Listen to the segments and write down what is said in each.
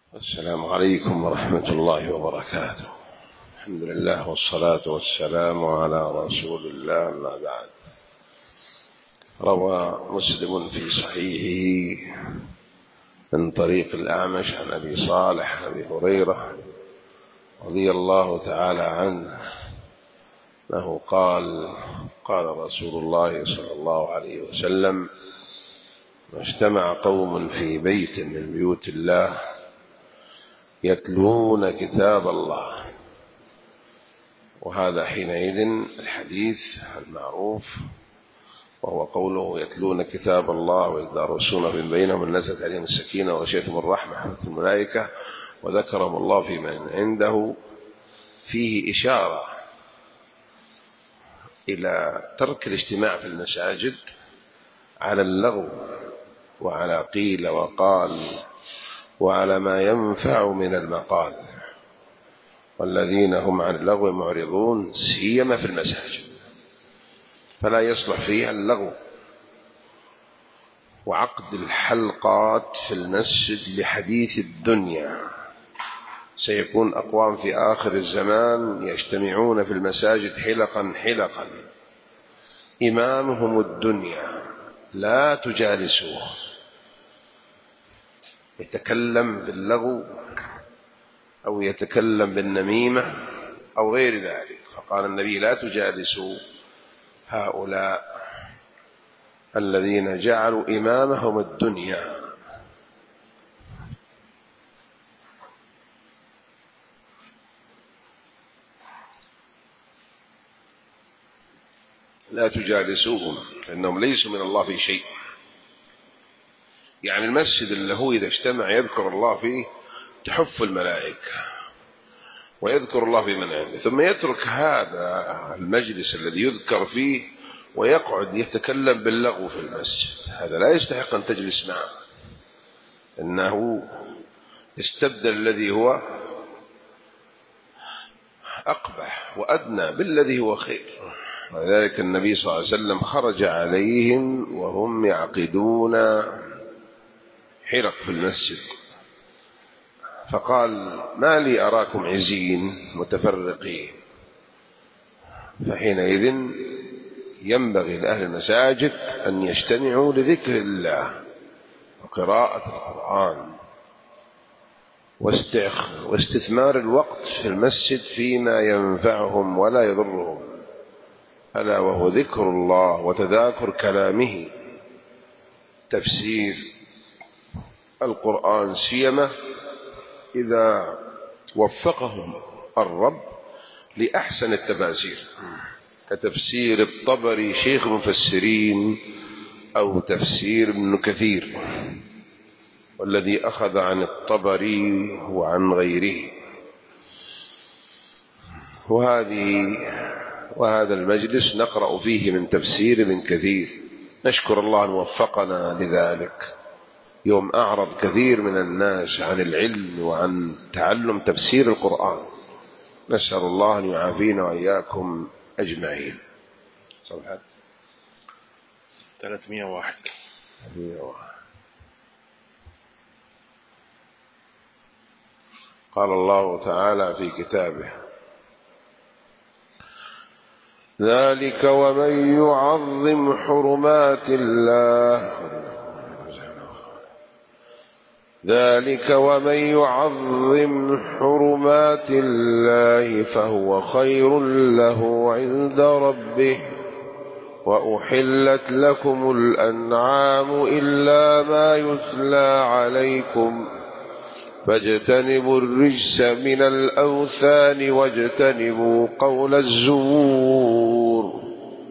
السلام عليكم ورحمة الله وبركاته. الحمد لله والصلاة والسلام على رسول الله، أما بعد. روى مسلم في صحيحه من طريق الأعمش عن أبي صالح أبي هريرة رضي الله تعالى عنه أنه قال: قال رسول الله صلى الله عليه وسلم: ما اجتمع قوم في بيت من بيوت الله يتلون كتاب الله. وهذا حينئذ الحديث المعروف، وهو قوله: يتلون كتاب الله ويتدارسون من بينهم نزلت عليهم السكينة وغشيتهم الرحمة حفت الملائكة وذكرهم الله في من عنده. فيه إشارة إلى ترك الاجتماع في المساجد على اللغو وعلى قيل وقال وعلى ما ينفع من المقال، والذين هم عن اللغو معرضون سيما في المساجد، فلا يصلح فيها اللغو. وعقد الحلقات في المسجد لحديث الدنيا، سيكون أقوام في آخر الزمان يجتمعون في المساجد حلقا حلقا، إمامهم الدنيا، لا تجالسوه، يتكلم باللغو أو يتكلم بالنميمة أو غير ذلك. فقال النبي: لا تجالسوا هؤلاء الذين جعلوا إمامهم الدنيا. لا تجالسوهم فإنهم ليسوا من الله في شيء. يعني المسجد اللي هو إذا اجتمع يذكر الله فيه تحف الملائكة ويذكر الله في من عنده، ثم يترك هذا المجلس الذي يذكر فيه ويقعد يتكلم باللغو في المسجد، هذا لا يستحق أن تجلس معه، إنه استبدل الذي هو أقبح وأدنى بالذي هو خير. ولذلك النبي صلى الله عليه وسلم خرج عليهم وهم يعقدون حلق في المسجد، فقال: ما لي أراكم عزين متفرقين. فحينئذ ينبغي لأهل المساجد أن يجتمعوا لذكر الله وقراءة القرآن واستثمار الوقت في المسجد فيما ينفعهم ولا يضرهم، ألا وهو ذكر الله وتذاكر كلامه، تفسير القرآن، سيما إذا وفقهم الرب لأحسن التفاسير، كتفسير الطبري شيخ المفسرين، أو تفسير ابن كثير، والذي أخذ عن الطبري وعن غيره. وهذا المجلس نقرأ فيه من تفسير ابن كثير، نشكر الله أن وفقنا لذلك، يوم أعرض كثير من الناس عن العلم وعن تعلم تفسير القرآن. نسأل الله أن يعافينا وإياكم أجمعين. صفحة 301. قال الله تعالى في كتابه: ذلك ومن يعظم حرمات الله فهو خير له عند ربه، وأحلت لكم الأنعام إلا ما يتلى عليكم، فاجتنبوا الرجس من الأوثان واجتنبوا قول الزور،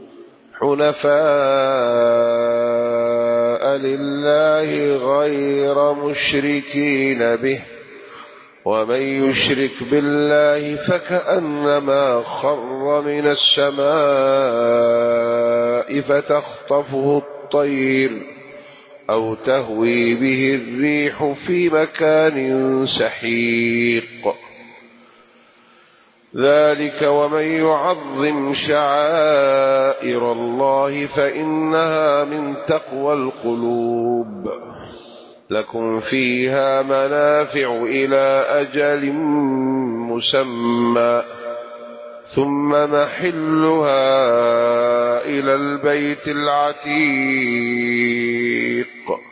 حنفاء لله غير مشركين به، ومن يشرك بالله فكأنما خر من السماء فتخطفه الطير أو تهوي به الريح في مكان سحيق. ذلك ومن يعظم شعائر الله فإنها من تقوى القلوب. لكم فيها منافع إلى أجل مسمى ثم محلها إلى البيت العتيق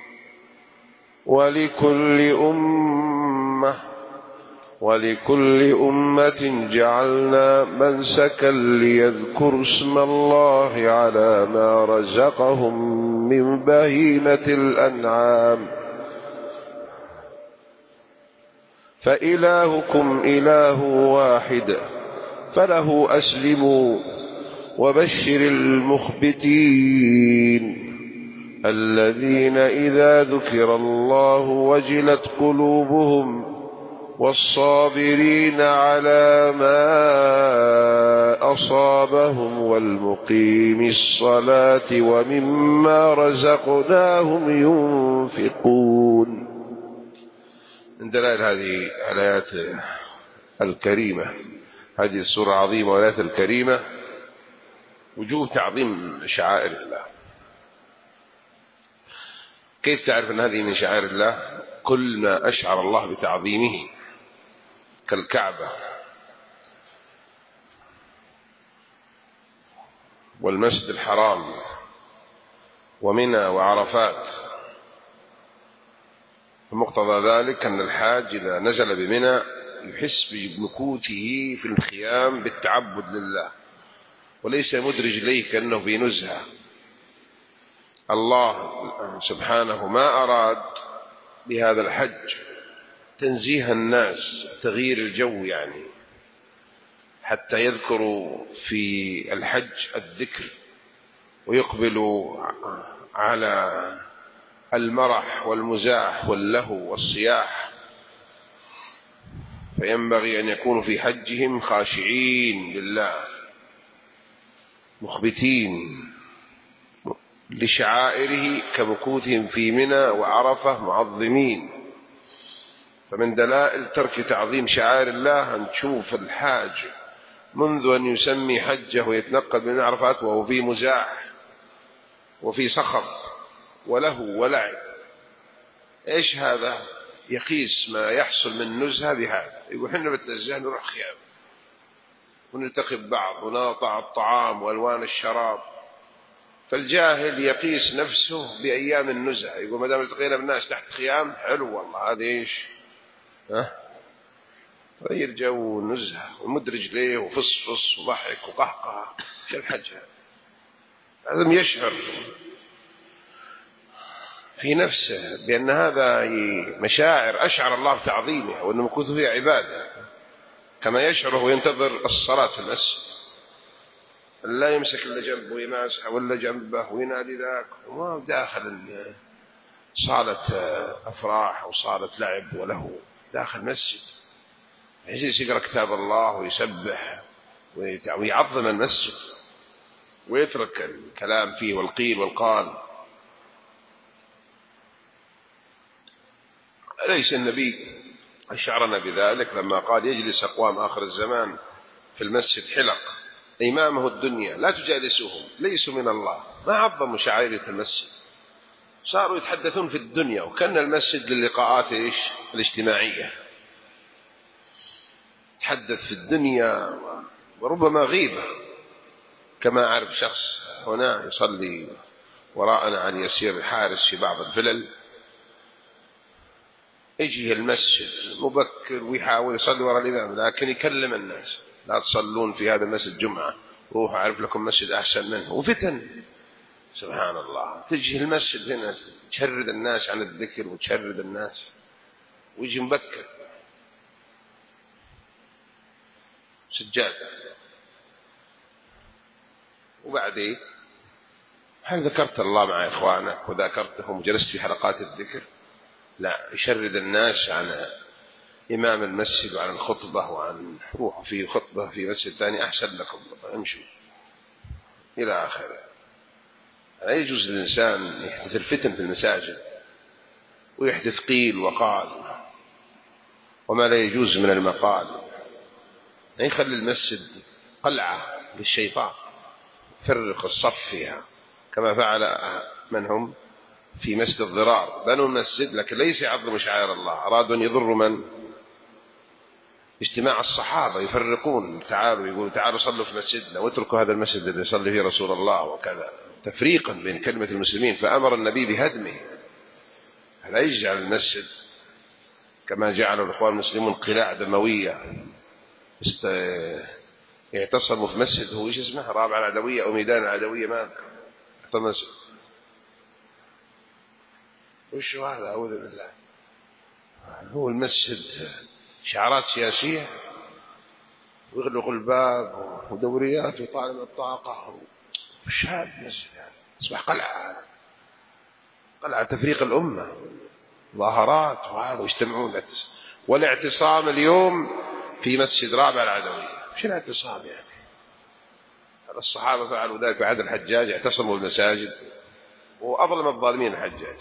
ولكل أمة جعلنا منسكا ليذكروا اسم الله على ما رزقهم من بهيمة الأنعام فإلهكم إله واحد فله أسلموا وبشر المخبتين الذين إذا ذكر الله وجلت قلوبهم والصابرين على ما أصابهم والمقيم الصلاة ومما رزقناهم ينفقون. من دلائل هذه الآيات الكريمة، هذه السورة العظيمة والآيات الكريمة، وجوب تعظيم شعائر الله. كيف تعرف أن هذه من شعائر الله؟ كل ما أشعر الله بتعظيمه كالكعبة والمسجد الحرام ومنى وعرفات. ومقتضى ذلك أن الحاج إذا نزل بمنى يحس بمكوثه في الخيام بالتعبد لله، وليس مدرج إليه كأنه في نزهة. الله سبحانه ما أراد بهذا الحج تنزيه الناس، تغيير الجو يعني، حتى يذكروا في الحج الذكر ويقبلوا على المرح والمزاح واللهو والصياح. فينبغي أن يكونوا في حجهم خاشعين لله مخبتين لشعائره كمكوثهم في منى وعرفة معظمين. فمن دلائل ترك تعظيم شعائر الله أن تشوف الحاج منذ أن يسمي حجه ويتنقل من عرفات وهو في مزاح وفي صخب وله ولعب. إيش هذا؟ يقيس ما يحصل من نزهة بهذا. يقول حنا بتنزه نروح خيام ونلتقي ببعض ونقطع الطعام وألوان الشراب. فالجاهل يقيس نفسه بأيام النزهة، يقول ما دام التقينا بالناس تحت خيام حلو والله، هذا إيش؟ غير جو نزهة ومدرج ليه وفصفص وضحك وقهقه. شو الحج هذا؟ لازم يشعر في نفسه بأن هذا مشاعر أشعر الله بتعظيمه وأن مكوثه فيها عبادة، كما يشعره وينتظر الصلاة في المسجد. لا يمسك إلا جنبه ويماسح ولا جنبه وينادي ذاك، وما داخل صالة أفراح أو صالة لعب وله، داخل مسجد يجلس يقرأ كتاب الله ويسبح ويعظم المسجد ويترك الكلام فيه والقيل والقال. أليس النبي أشعرنا بذلك لما قال يجلس أقوام آخر الزمان في المسجد حلق إمامه الدنيا لا تجالسوهم ليسوا من الله. ما عظموا شعائر المسجد، صاروا يتحدثون في الدنيا، وكان المسجد للقاءات الاجتماعية، تحدث في الدنيا وربما غيبة. كما أعرف شخص هنا يصلي وراءنا عن يسير الحارس في بعض الفلل، يجي المسجد مبكر ويحاول يصلي وراء الإمام، لكن يكلم الناس لا تصلون في هذا المسجد جمعة، روحوا أعرف لكم مسجد أحسن منه. وفتن سبحان الله، تجي المسجد هنا تشرد الناس عن الذكر وتشرد الناس، ويجي مبكر سجادة. وبعدين هل ذكرت الله مع إخوانك وذكرتهم وجلست في حلقات الذكر؟ لا، يشرد الناس عن إمام المسجد وعن الخطبة وعن روحوا في خطبة في مسجد ثاني أحسن لكم، امشوا إلى آخره. لا يجوز للإنسان يحدث الفتن في المساجد ويحدث قيل وقال وما لا يجوز من المقال. يخلي المسجد قلعة للشيطان، فرق الصف فيها كما فعل من هم في مسجد الضرار، بنوا المسجد لكن ليس يعظم شعائر الله، أرادوا أن يضروا من؟ اجتماع الصحابة، يفرقون، تعالوا يقولوا تعالوا صلوا في مسجدنا واتركوا هذا المسجد الذي يصلي فيه رسول الله وكذا، تفريقا بين كلمة المسلمين. فأمر النبي بهدمه، لا يجعل المسجد كما جعلوا الإخوان المسلمون قلاع دموية، يعتصموا في مسجد هو ايش اسمه، رابعة العدوية أو ميدان العدوية، ما أذكر مسجد وش هذا، أعوذ بالله. هو المسجد شعارات سياسية ويغلق الباب ودوريات وطالب الطاقة، وش هذا المسجد يعني؟ أصبح قلعة تفريق الأمة، ظاهرات وهذا، ويجتمعون والاعتصام اليوم في مسجد رابع العدوية. وش الاعتصام يعني؟ الصحابة فعلوا ذلك في عهد الحجاج، اعتصموا بالمساجد، وأظلم الظالمين الحجاج.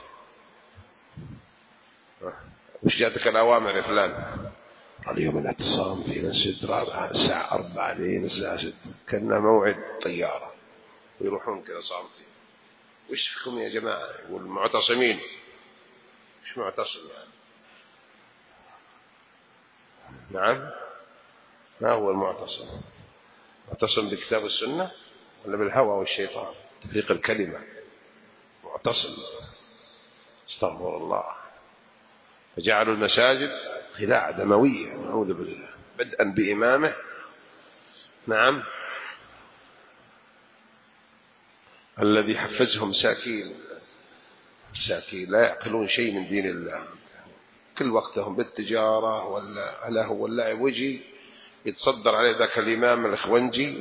وش جاتك الأوامر يا فلان؟ اليوم الاعتصام في مسجد رابع الساعة 4 لين الساعة 6، كنا موعد طيارة، ويروحون كذا صار فيه. وش فيكم يا جماعة؟ يقول المعتصمين. وش معتصم يعني؟ نعم، ما هو المعتصم؟ معتصم بكتاب السنة ولا بالهوى والشيطان؟ تفريق الكلمة. معتصم، استغفر الله. فجعلوا المساجد خلاع دموية، نعوذ بالله، بدءا بإمامه. نعم، الذي حفزهم مساكين لا يعقلون شيء من دين الله، كل وقتهم بالتجارة واللهو واللعب، ويجي يتصدر عليه ذاك الإمام الإخوانجي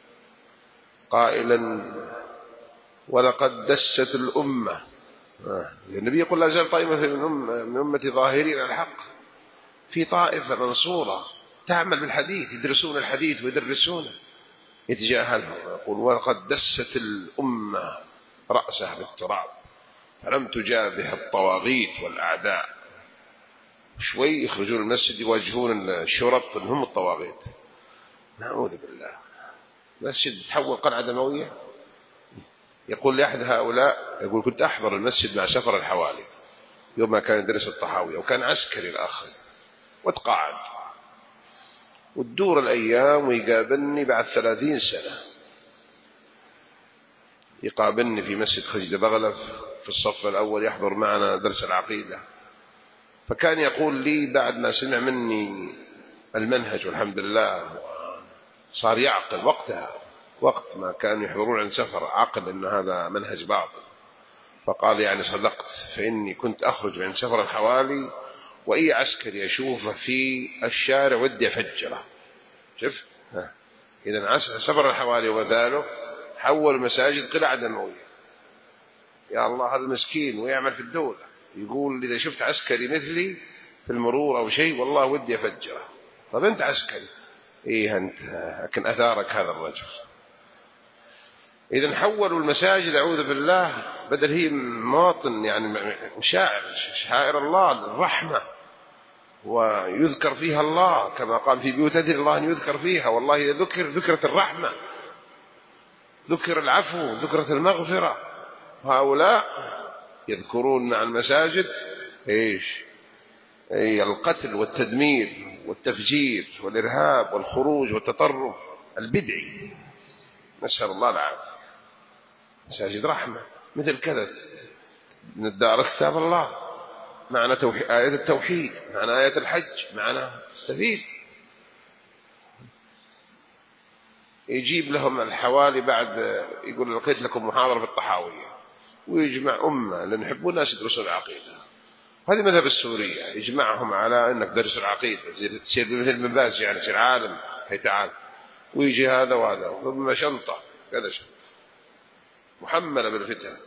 قائلا ولقد دست الأمة. النبي يقول لا زال طائفة من أمتي ظاهرين على الحق، في طائفة منصورة تعمل بالحديث، يدرسون الحديث ويدرسونه، يتجاهلهم، يقول ولقد دست الأمة رأسها بالتراب فلم تجابه الطواغيت والأعداء. شوي يخرجون المسجد يواجهون الشرط أنهم الطواغيت، نعوذ بالله. المسجد تحول قلعة دموية. يقول لأحد هؤلاء، يقول كنت أحضر المسجد مع سفر الحوالي يوم ما كان يدرس الطحاوية، وكان عسكري الآخر، وتقاعد، وتدور الأيام ويقابلني بعد 30 سنة، يقابلني في مسجد خجد بغلف في الصف الأول يحضر معنا درس العقيدة. فكان يقول لي بعد ما سمع مني المنهج والحمد لله صار يعقل وقتها، وقت ما كانوا يحضرون عن سفر، عقل أن هذا منهج باطل. فقال يعني صدقت، فإني كنت أخرج من سفر الحوالي وأي عسكري يشوفه في الشارع ودي أفجره. شفت؟ إذن سفر الحوالي وذاله حول المساجد قلعة دموية. يا الله، هذا المسكين ويعمل في الدولة، يقول إذا شفت عسكري مثلي في المرور أو شيء والله ودي أفجره. طب أنت عسكري، إيه أنت، لكن أثارك هذا الرجل. إذن حولوا المساجد أعوذ بالله، بدل هي مواطن يعني شعائر الله الرحمة، ويذكر فيها الله كما قال في بيوت أذن الله أن يذكر فيها، والله إذا ذكرت الرحمة، ذكر العفو، ذكرت المغفرة. هؤلاء يذكرون مع المساجد إيش؟ القتل والتدمير والتفجير والإرهاب والخروج والتطرف البدعي، نسأل الله العافية. مساجد رحمة مثل كذا، ندار كتاب الله، معنى آية التوحيد، معنى آية الحج، معنى استفيد. يجيب لهم الحوالي بعد يقول لقيت لكم محاضرة في الطحاوية، ويجمع أمة لأن يحبون الناس يدرسون العقيدة. هذه مذهب السورية، يجمعهم على أنك درس العقيدة، تصير مثل من باز يعني، تصير عالم. هي تعال، ويجي هذا وهذا، ثم شنطة كذا شنطة محملة بالفتن.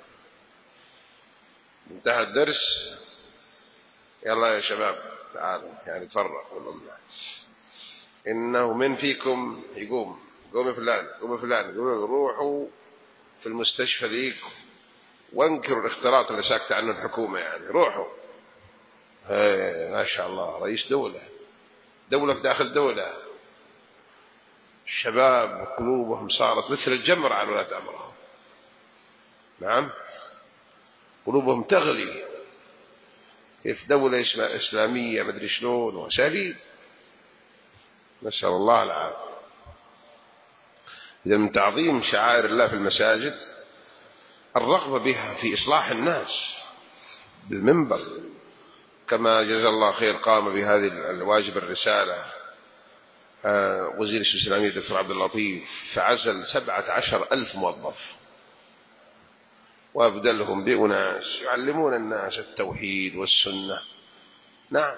انتهى الدرس، يلا يا شباب تعالوا يعني تفرق والله، إنه من فيكم يقوم فلان، روحوا في المستشفى ذيك وانكروا الاختلاط اللي ساكت عنه الحكومة، يعني روحوا. ما شاء الله، رئيس دولة في داخل دولة، الشباب قلوبهم صارت مثل الجمر على ولاة أمرهم. نعم، قلوبهم تغلي، كيف دولة إسلامية مدري شلون وأساليب، نسأل الله العافية. إذا من تعظيم شعائر الله في المساجد الرغبة بها في إصلاح الناس بالمنبر، كما جزا الله خير قام بهذه الواجب الرسالة وزير الشؤون الإسلامية الدكتور عبد اللطيف، فعزل 17,000 موظف وأبدلهم بأناس يعلمون الناس التوحيد والسنة. نعم.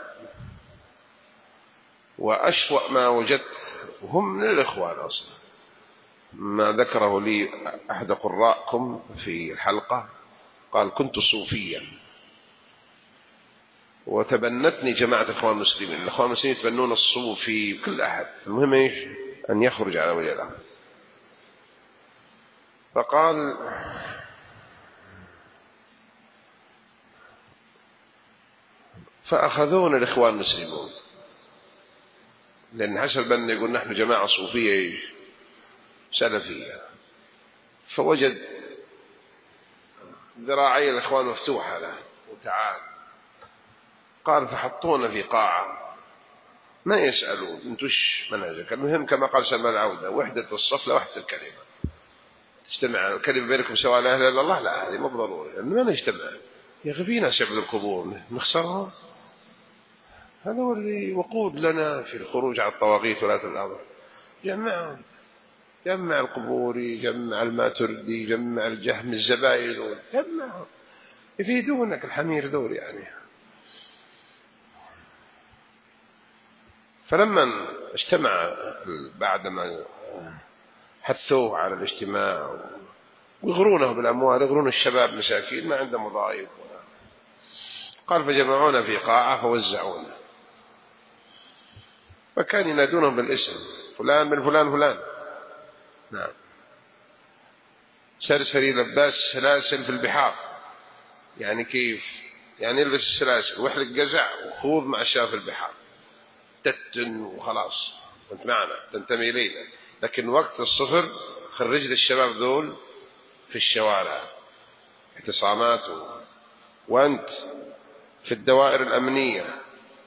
وأسوأ ما وجدت هم من الإخوان أصلا، ما ذكره لي أحد قراءكم في الحلقة، قال كنت صوفيا وتبنتني جماعة الإخوان المسلمين. الإخوان المسلمين يتبنون الصوفي كل أحد، المهم إيش أن يخرج على وجه الأمر. فقال فأخذون الإخوان المسلمون، لأن حسن البنا يقول نحن جماعة صوفية سلفية، فوجد ذراعي الإخوان مفتوحة له وتعال، قال فحطونا في قاعة ما يسألون انتوش منهجك، المهم كما قال سلمان العودة وحدة الصف لوحدة الكلمة، تجتمع الكلمة بينكم سواء لا إله إلا الله، لا هذه مو ضروري لأن ما نجتمع. يا أخي في ناس يعبدوا القبور نخسرها، هذا هو اللي وقود لنا في الخروج على الطواغيت ولاة الأمر. جمعهم، جمع القبوري، جمع الماتردي، جمع الجهم الزبايل، جمعهم يفيدونك الحمير دور يعني. فلما اجتمع بعدما حثوه على الاجتماع ويغرونه بالأموال، يغرون الشباب مساكين ما عندهم وظائف، قال فجمعونا في قاعة فوزعونا، فكان ينادونهم بالاسم فلان بن فلان فلان. نعم. سرسري لباس سلاسل في البحار، يعني كيف؟ يعني يلبس السلاسل ويحلق قزع وخوض مع الشباب في البحار، تتن وخلاص أنت معنا تنتمي إلينا. لكن وقت الصفر خرج للشباب ذول في الشوارع اعتصامات، وأنت في الدوائر الأمنية،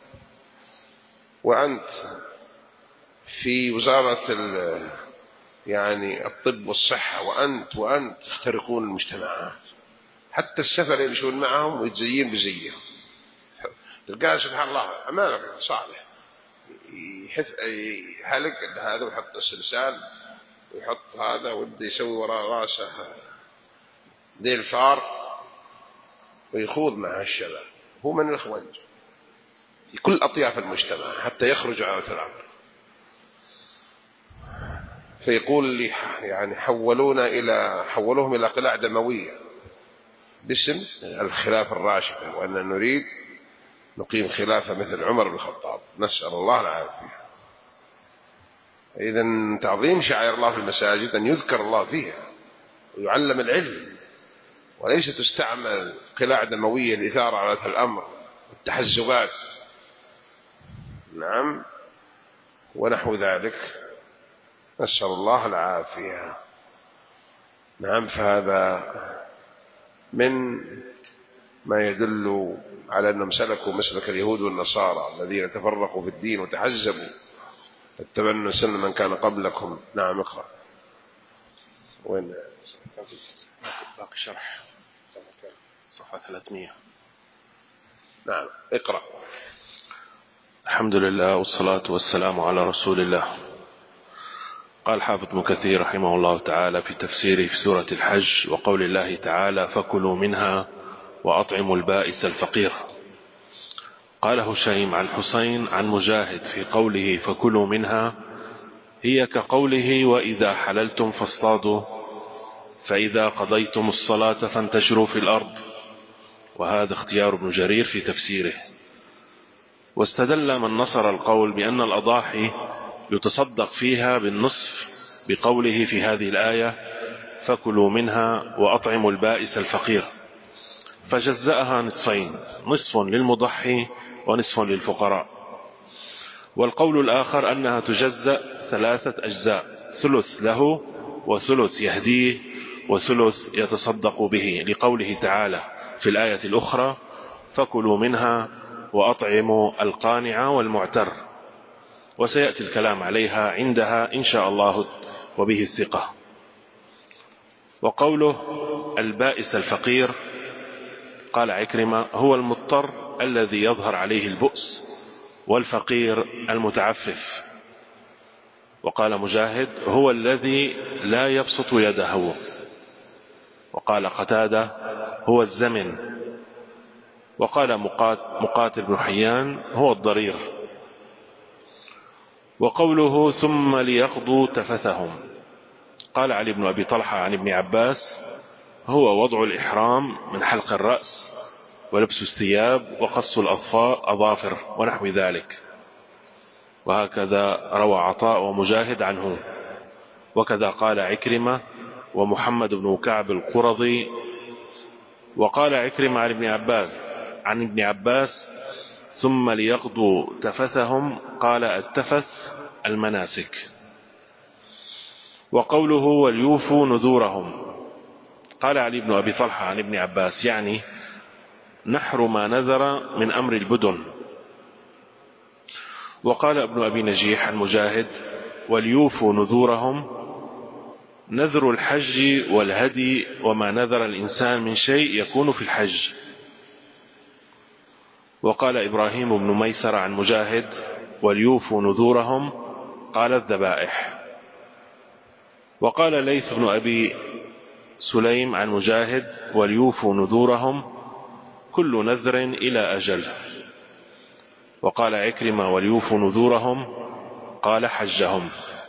وأنت في وزارة يعني الطب والصحة، وأنت تخترقون المجتمعات، حتى السفر يمشون معهم ويتزين بزيهم. تلقاه سبحان الله أمامك صالح يحلق هذا ويحط السلسال ويحط هذا ويبدأ يسوي وراء راسه ذي الفار ويخوض مع الشباب. هو من الإخوان في كل أطياف المجتمع حتى يخرجوا على الأمر. فيقول لي يعني حولوهم إلى قلاع دموية باسم الخلافة الراشدة، وأننا نريد نقيم خلافة مثل عمر بن الخطاب، نسأل الله العافية. إذن تعظيم شعائر الله في المساجد أن يذكر الله فيها ويعلم العلم، وليس تستعمل قلاع دموية لإثارة على الأمر والتحزبات. نعم. ونحو ذلك، نسأل الله العافية. نعم. فهذا من ما يدل على أنهم سلكوا مسلك اليهود والنصارى الذين تفرقوا في الدين وتحزبوا اتبنوا سنة من كان قبلكم. نعم. اقرأ. وين باقي الشرح صفحة 300. نعم. اقرأ. الحمد لله والصلاة والسلام على رسول الله. قال حافظ ابن كثير رحمه الله تعالى في تفسيره في سورة الحج وقول الله تعالى فكلوا منها وأطعموا البائس الفقير. قال هشيم عن حسين عن مجاهد في قوله فكلوا منها هي كقوله وإذا حللتم فاصطادوا فإذا قضيتم الصلاة فانتشروا في الأرض. وهذا اختيار ابن جرير في تفسيره. واستدل من نصر القول بأن الأضاحي يتصدق فيها بالنصف بقوله في هذه الآية فكلوا منها وأطعموا البائس الفقير، فجزأها نصفين، نصف للمضحي ونصف للفقراء. والقول الآخر أنها تجزأ 3 أجزاء، ثلث له وثلث يهديه وثلث يتصدق به، لقوله تعالى في الآية الأخرى فكلوا منها وأطعموا القانع والمعتر، وسيأتي الكلام عليها عندها إن شاء الله وبه الثقة. وقوله البائس الفقير، قال عكرمة هو المضطر الذي يظهر عليه البؤس، والفقير المتعفف. وقال مجاهد هو الذي لا يبسط يده. وقال قتادة هو الزمن. وقال مقاتل بن حيان هو الضرير. وقوله ثم ليقضوا تفثهم، قال علي بن أبي طلحة عن ابن عباس هو وضع الإحرام من حلق الرأس ولبس الثياب وقص الأظافر ونحو ذلك. وهكذا روى عطاء ومجاهد عنه، وكذا قال عكرمة ومحمد بن كعب القرظي. وقال عكرمة عن ابن عباس ثم ليقضوا تفثهم، قال التفث المناسك. وقوله وليوفوا نذورهم، قال علي بن أبي طلحة عن ابن عباس يعني نحر ما نذر من أمر البدن. وقال ابن أبي نجيح عن مجاهد وليوفوا نذورهم نذر الحج والهدي وما نذر الإنسان من شيء يكون في الحج. وقال إبراهيم بن ميسر عن مجاهد وليوفوا نذورهم قال الذبائح. وقال ليث بن أبي سليم عن مجاهد وليوفوا نذورهم كل نذر إلى أجل. وقال عكرمة وليوفوا نذورهم قال حجهم.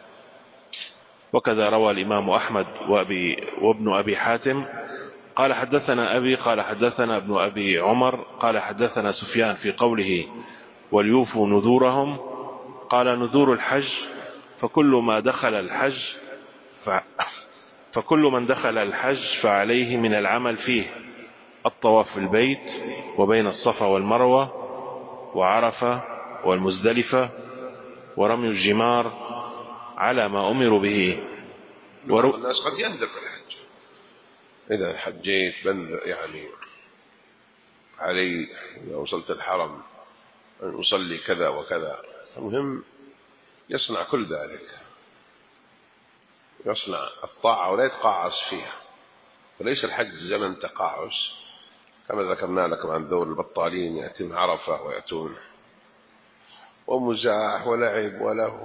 وكذا روى الإمام أحمد وابن أبي حاتم قال حدثنا أبي قال حدثنا ابن أبي عمر قال حدثنا سفيان في قوله وليوفوا نذورهم قال نذور الحج فكل من دخل الحج فعليه من العمل فيه الطواف في البيت وبين الصفا والمروة وعرفة والمزدلفة ورمي الجمار على ما أمروا به. الناس قد يندر في الحج إذا حجيت يعني علي إذا وصلت الحرم أن أصلي كذا وكذا. المهم يصنع كل ذلك، يصنع الطاعة ولا يتقاعس فيها. وليس الحج زمن تقاعس كما ذكرنا لكم عن ذول البطالين يأتون عرفة ويأتون ومزاح ولعب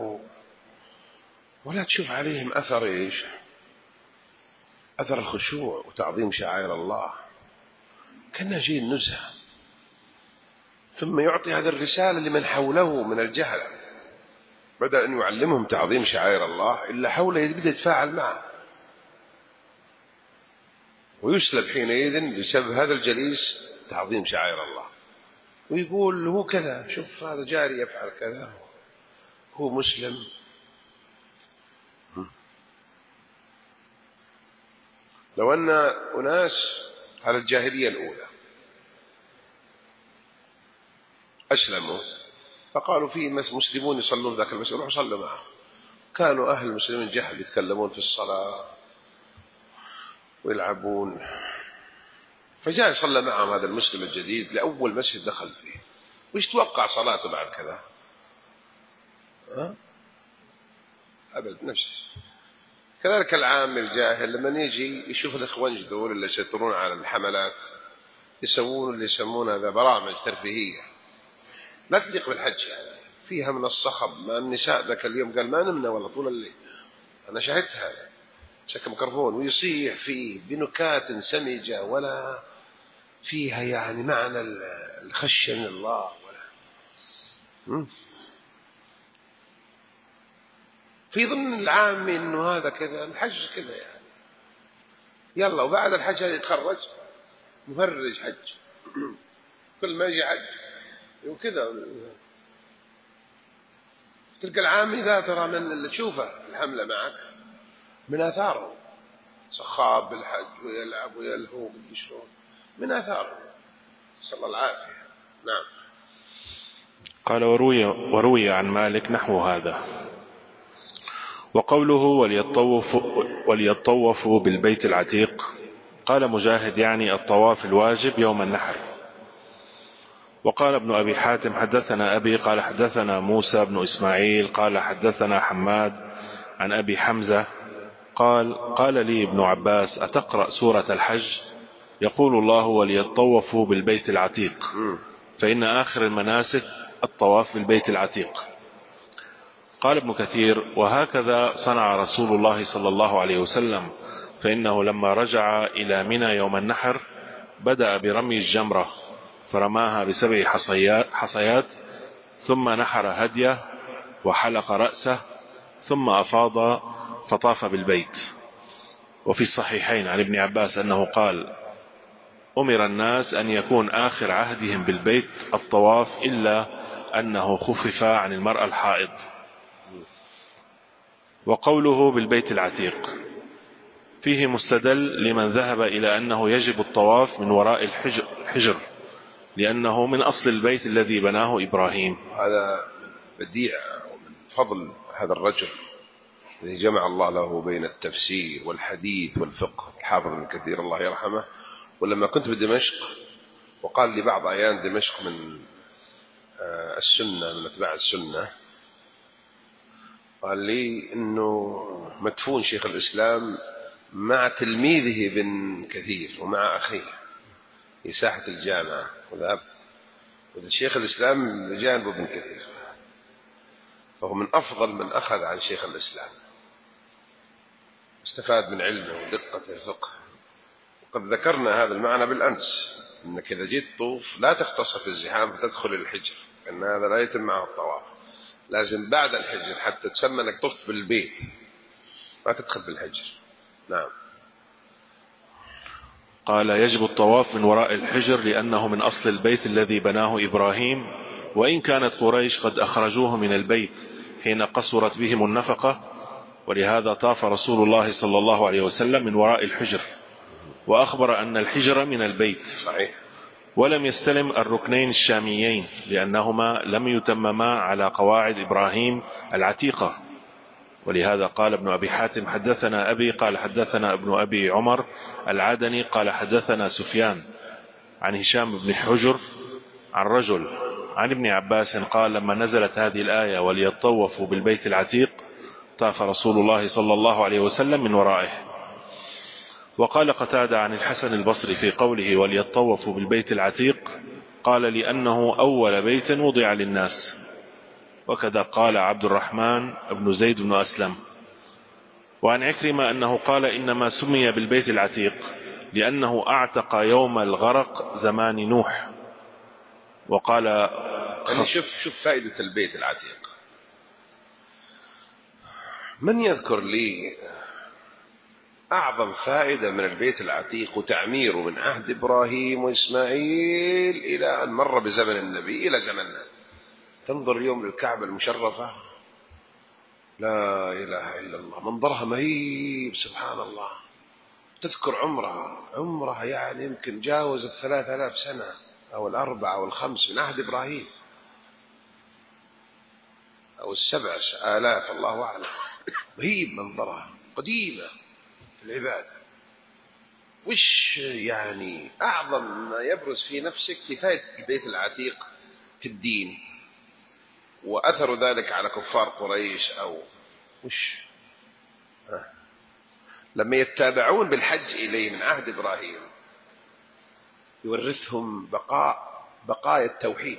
ولا تشوف عليهم أثر إيش؟ أثر الخشوع وتعظيم شعائر الله. كان جيل نزهة، ثم يعطي هذه الرسالة لمن حوله من الجهل، بدأ أن يعلمهم تعظيم شعائر الله إلا حوله يبدأ يتفاعل معه ويسلب حينئذ بسبب هذا الجليس تعظيم شعائر الله، ويقول هو كذا، شوف هذا جاري يفعل كذا، هو مسلم. لو أن أناس على الجاهلية الأولى أسلموا فقالوا فيه مسلمون يصلون ذاك المسجد، روحوا صلوا معه. كانوا أهل المسلمين جهل يتكلمون في الصلاة ويلعبون، فجاء يصلى معهم هذا المسلم الجديد لأول مسجد دخل فيه، ويش توقع صلاته بعد كذا؟ أبد نفسه. كذلك العام الجاهل لما يجي يشوف الإخوان ذول اللي يسيطرون على الحملات يسوون اللي يسمون هذا برامج ترفيهية لا تليق بالحج، يعني فيها من الصخب. ما النساء ذاك اليوم قال ما نمنا والله طول الليل، أنا شاهدتها، شك ميكروفون ويصيح فيه بنكات سمجة ولا فيها يعني معنى الخشية من الله ولا في ضمن العام إنه هذا كذا الحج كذا يعني يلا. وبعد الحج هذا يتخرج مفرج حج كل ما يجي حج وكذا. تلقى العام إذا ترى من اللي تشوفه الحملة معك من آثاره صخاب بالحج ويلعب ويلهو بالشرون من آثاره، صلى الله العافية. نعم. قال وروي عن مالك نحو هذا. وقوله وليطوفوا بالبيت العتيق قال مجاهد يعني الطواف الواجب يوم النحر. وقال ابن أبي حاتم حدثنا أبي قال حدثنا موسى بن إسماعيل قال حدثنا حماد عن أبي حمزة قال لي ابن عباس أتقرأ سورة الحج؟ يقول الله وليطوفوا بالبيت العتيق، فإن آخر المناسك الطواف بالبيت العتيق. قال ابن كثير وهكذا صنع رسول الله صلى الله عليه وسلم، فإنه لما رجع إلى منى يوم النحر بدأ برمي الجمرة فرماها ب7 حصيات ثم نحر هديه وحلق رأسه ثم أفاض فطاف بالبيت. وفي الصحيحين عن ابن عباس أنه قال أمر الناس أن يكون آخر عهدهم بالبيت الطواف إلا أنه خفف عن المرأة الحائض. وقوله بالبيت العتيق فيه مستدل لمن ذهب إلى أنه يجب الطواف من وراء الحجر لأنه من أصل البيت الذي بناه إبراهيم. هذا بديع ومن فضل هذا الرجل الذي جمع الله له بين التفسير والحديث والفقه، الحافظ ابن كثير الله يرحمه. ولما كنت بدمشق وقال لي بعض أعيان دمشق من السنة من أتباع السنة، قال لي إنه مدفون شيخ الإسلام مع تلميذه بن كثير ومع أخيه في ساحة الجامعة، وذهبت والشيخ الإسلام بجانب ابن كثير، فهو من أفضل من أخذ عن شيخ الإسلام، استفاد من علمه ودقة الفقه. وقد ذكرنا هذا المعنى بالأمس، أنك إذا جيت طوف لا تختصر في الزحام فتدخل الحجر، لأن هذا لا يتم معه الطواف، لازم بعد الحجر حتى تسمى أنك طفت بالبيت، ما تدخل بالحجر. نعم. قال يجب الطواف من وراء الحجر لأنه من أصل البيت الذي بناه إبراهيم، وإن كانت قريش قد أخرجوه من البيت حين قصرت بهم النفقة، ولهذا طاف رسول الله صلى الله عليه وسلم من وراء الحجر، وأخبر أن الحجر من البيت. صحيح. ولم يستلم الركنين الشاميين لأنهما لم يتمما على قواعد إبراهيم العتيقة. ولهذا قال ابن أبي حاتم حدثنا أبي قال حدثنا ابن أبي عمر العدني قال حدثنا سفيان عن هشام بن حجر عن رجل عن ابن عباس قال لما نزلت هذه الآية وليطوفوا بالبيت العتيق طاف رسول الله صلى الله عليه وسلم من ورائه. وقال قتادة عن الحسن البصري في قوله وليطوفوا بالبيت العتيق قال لأنه أول بيت وضع للناس. وكذا قال عبد الرحمن بن زيد بن أسلم. وعن عكرمة أنه قال إنما سمي بالبيت العتيق لأنه أعتق يوم الغرق زمان نوح. وقال يعني شوف فائدة البيت العتيق. من يذكر لي أعظم فائدة من البيت العتيق وتعميره من عهد إبراهيم وإسماعيل إلى أن مر بزمن النبي إلى زمننا؟ تنظر اليوم للكعبة المشرفة، لا إله إلا الله، منظرها مهيب سبحان الله. تذكر عمرها يعني يمكن جاوزت 3000 سنة أو 4 أو 5 من عهد إبراهيم أو 7000 الله أعلم. مهيب منظرها، قديمة في العبادة. وش يعني أعظم ما يبرز في نفسك كفاية البيت العتيق في الدين وأثر ذلك على كفار قريش؟ أو وش لما يتابعون بالحج إليه من عهد إبراهيم يورثهم بقايا التوحيد.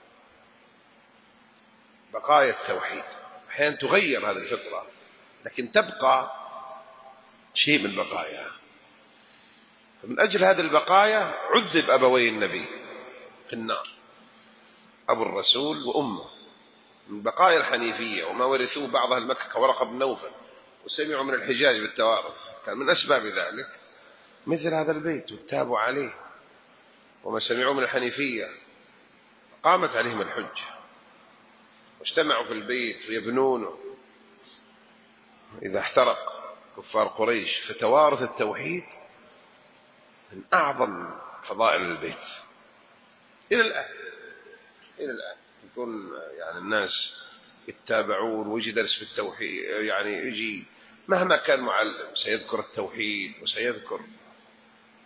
أحيانا تغير هذه الفطرة لكن تبقى شيء من بقاياها. فمن أجل هذه البقايا عذب أبوي النبي في النار، أبو الرسول وأمه، من بقايا الحنيفية وما ورثوه بعض أهل مكة كورقة بن نوفل، وسمعوا من الحجاج بالتوارث. كان من أسباب ذلك مثل هذا البيت واتابوا عليه، وما سمعوا من الحنيفية قامت عليهم الحج واجتمعوا في البيت ويبنونه. إذا احترق كفار قريش فتوارث التوحيد من أعظم فضائل البيت إلى الآن يكون يعني الناس يتابعون ويجي درس في يعني يجي مهما كان معلم سيذكر التوحيد وسيذكر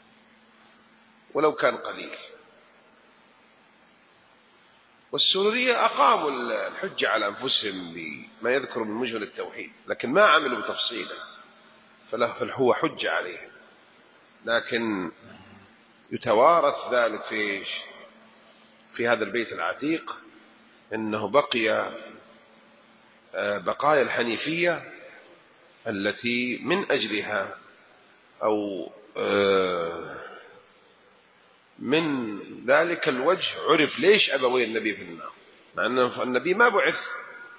ولو كان قليل. والسرورية أقاموا الحجة على أنفسهم بما يذكر من مجمل التوحيد، لكن ما عملوا بتفصيله، فهو حجة عليهم. لكن يتوارث ذلك في هذا البيت العتيق، إنه بقي بقايا الحنيفية التي من أجلها أو من ذلك الوجه عرف ليش أبوي النبي في النار، مع أن النبي ما بعث،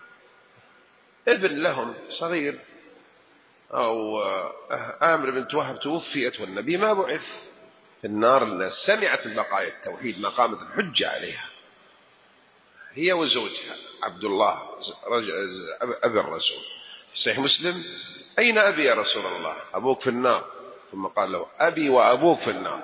ابن لهم صغير أو آمر بنت وهب توفيت والنبي ما بعث في النار. سمعت البقايا التوحيد ما قامت الحجة عليها، هي وزوجها عبد الله أبي الرسول. في صحيح مسلم: أين أبي يا رسول الله؟ أبوك في النار. ثم قال له: أبي وأبوك في النار.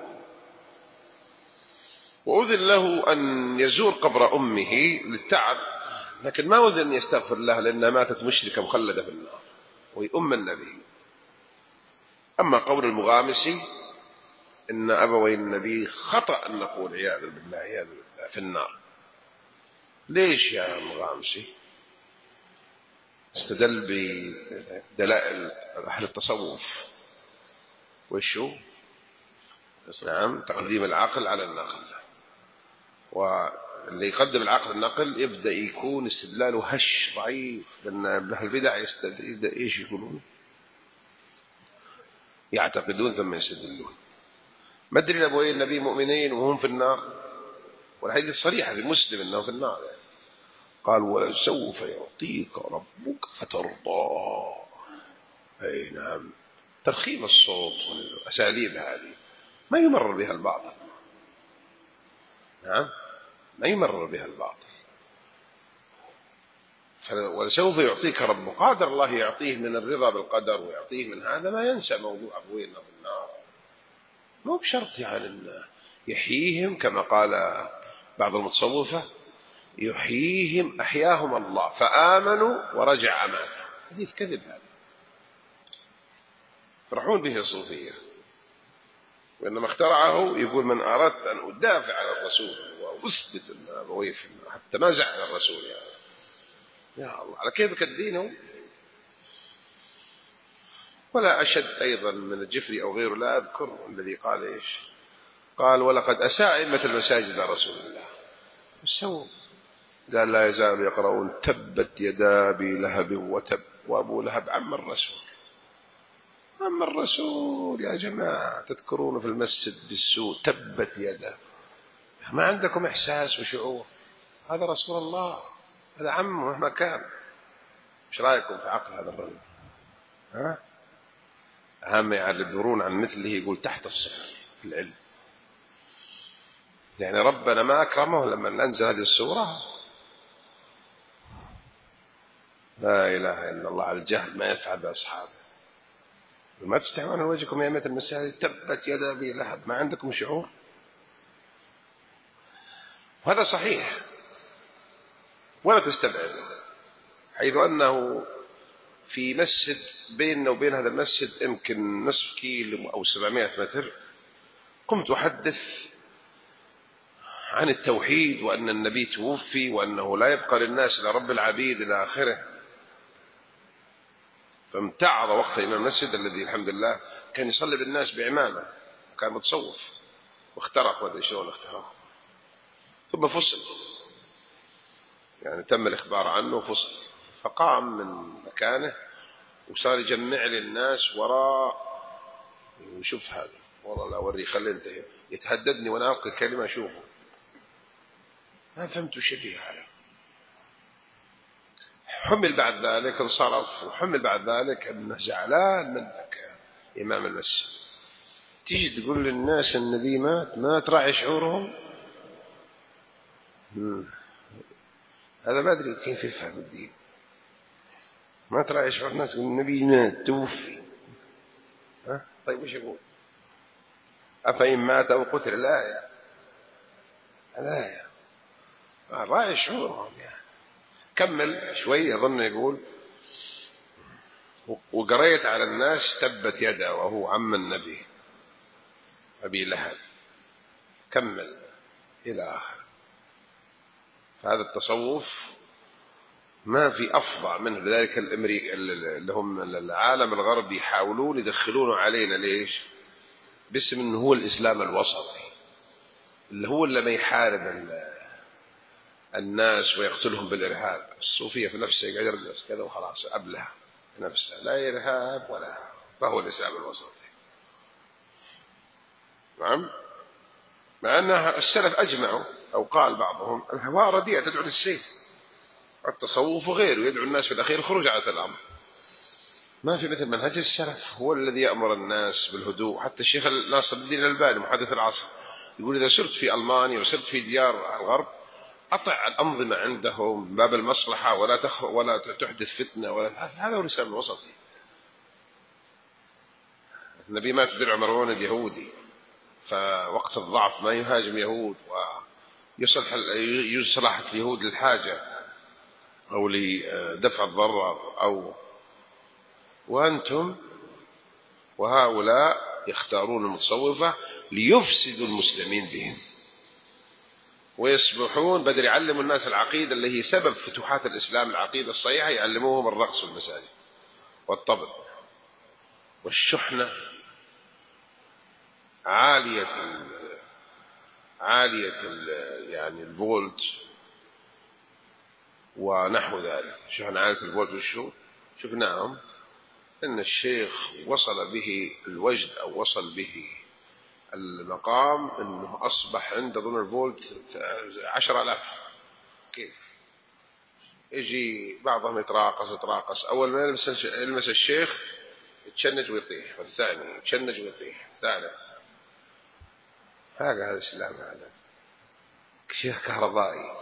وأذن له أن يزور قبر أمه للتعب، لكن ما أذن أن يستغفر لها لأنها ماتت مشركة مخلدة في النار وهي أم النبي. أما قول المغامسي إن أبوي النبي خطأ أن نقول عياذا بالله عياذا بالله في النار. ليش يا مغامسي؟ استدل بدلائل أهل التصوف. وشو؟ نعم، تقديم العقل على النقل. واللي يقدم العقل النقل يبدأ يكون استدلاله هش ضعيف، لأن أهل البدع يبدأ إيش يقولون؟ يعتقدون ثم يستدلون. ما أدري أبوي النبي مؤمنين وهم في النار، والحديث صريحة في مسلم أنه في النار يعني. قال: ولسوف يعطيك ربك فترضى. أي نعم، ترخيم الصوت والأساليب هذه ما يمرر بها الباطل. نعم، ما يمرر بها الباطل. ولسوف يعطيك ربك، قادر الله يعطيه من الرضا بالقدر ويعطيه من هذا ما ينسى موضوع أبوينا في النار. مو بشرط يعني يحييهم كما قال بعض المتصوفة: يحييهم أحياهم الله فآمنوا ورجع أمانه. حديث كذب هذا، يفرحون به الصوفية، وإنما اخترعه يقول: من أردت أن أدافع عن الرسول وأثبت أن أبويه في النار، حتى ما زعل الرسول يعني. يا الله، على كيفك الدين. ولا أشد أيضا من الجفري أو غيره، لا أذكر، الذي قال إيش؟ قال: ولقد أساء أئمة المساجد رسول الله. سووا، قال: لا يزال يقرؤون تبت يدا أبي لهب وتب، وأبو لهب عم الرسول. عم الرسول يا جماعة، تذكرون في المسجد بالسوء تبت يدا. ما عندكم إحساس وشعور؟ هذا رسول الله، هذا عمه مهما كان. ايش رايكم في عقل هذا الرجل؟ ها؟ أهم يعرضون عن مثله يقول تحت الصفر في العلم. يعني ربنا ما أكرمه لما أنزل هذه السورة؟ لا إله إلا الله. على الجهل ما يفعل بأصحابه. ما تستعملون وجهكم يا أئمة المساجد تبت يد أبي لهب، ما عندكم شعور؟ وهذا صحيح ولا تستبعد، حيث أنه في مسجد بيننا وبين هذا المسجد يمكن نصف كيلو أو 700 متر، قمت أحدث عن التوحيد وأن النبي توفي وأنه لا يبقى للناس إلا رب العبيد إلى آخره. فامتعض وقت إمام المسجد الذي الحمد لله كان يصلي بالناس بعمامة، كان متصوف واخترق، وهذا شلون اخترق، ثم فصل، يعني تم الإخبار عنه وفصل، فقام من مكانه وصار يجمع للناس وراء، وشوف هذا والله لا أوري، خلي انتهي، يتهددني وأنا ألقي كلمة أشوفه. ما فهمت شبيه هذا. حمل بعد ذلك انصرف، وحمل بعد ذلك أنه زعلان منك إمام المسجد. تيجي تقول للناس النبي مات، ما تراعي شعورهم. هذا ما أدري كيف يفهم الدين. ما تراعي شعور الناس، تقول النبي مات توفي. طيب وش يقول؟ أفإن مات أو قتل؟ لا يا راعي شعورهم يعني. كمل شوي أظن يقول: وقريت على الناس تبت يدا، وهو عم النبي أبي لهب. كمل إلى آخر. فهذا التصوف ما في أفظع منه. لذلك اللي هم العالم الغربي يحاولون يدخلونه علينا. ليش؟ باسم أنه هو الإسلام الوسطي، اللي هو اللي ما يحارب الناس ويقتلهم بالإرهاب. الصوفية في نفسه يقعد يرقص كذا وخلاص، أبله نفسه، لا إرهاب ولا، فهو الإسلام الوسطي. نعم. مع أن السلف أجمعوا أو قال بعضهم الهواء رديئة تدعو للسيف، التصوف وغيره يدعو الناس في الأخير خروج على الأمر. ما في مثل منهج السلف، هو الذي يأمر الناس بالهدوء. حتى الشيخ ناصر الدين الألباني محدث العصر يقول إذا سرت في ألمانيا وسرت في ديار الغرب أطع الأنظمة عندهم من باب المصلحة ولا تحدث فتنة هذا هو الإسلام الوسطي. النبي مات درع مروان اليهودي، فوقت الضعف ما يهاجم يهود ويصلح اليهود للحاجة أو لدفع الضرر وأنتم وهؤلاء يختارون المتصوفة ليفسدوا المسلمين بهم ويصبحون بدل يعلموا الناس العقيدة اللي هي سبب فتوحات الإسلام، العقيدة الصحيحة، يعلموهم الرقص والمساجد والطبل والشحنة عالية يعني الفولت ونحو ذلك. شحنة عالية الفولت والشو شفناهم أن الشيخ وصل به الوجد أو وصل به المقام أنه أصبح عنده ضمن الفولت 10,000. كيف يجي بعضهم يتراقص أول ما يلمس الشيخ يتشنج ويطيح، والثاني يتشنج ويطيح، الثالث. هذا الإسلام، هذا شيخ كهربائي.